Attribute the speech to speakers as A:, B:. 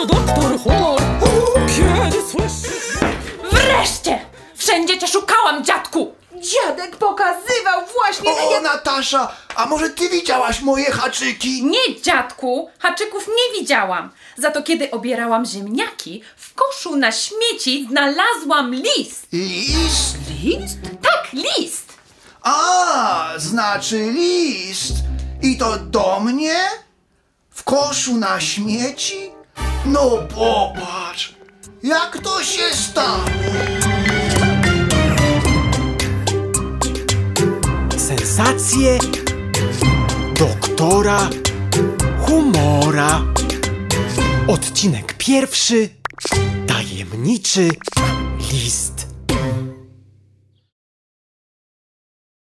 A: doktor Humor. Kiedy słyszysz?
B: Wreszcie! Wszędzie cię szukałam, dziadku!
C: Dziadek pokazywał właśnie...
D: O, Natasza, a może ty widziałaś moje haczyki?
B: Nie, dziadku, haczyków nie widziałam. Za to kiedy obierałam ziemniaki, w koszu na śmieci znalazłam list.
D: List?
C: List?
B: Tak, list.
D: A, znaczy list. I to do mnie? W koszu na śmieci? No popatrz, jak to się stało?
E: Sensacje doktora Humora. Odcinek pierwszy. Tajemniczy list.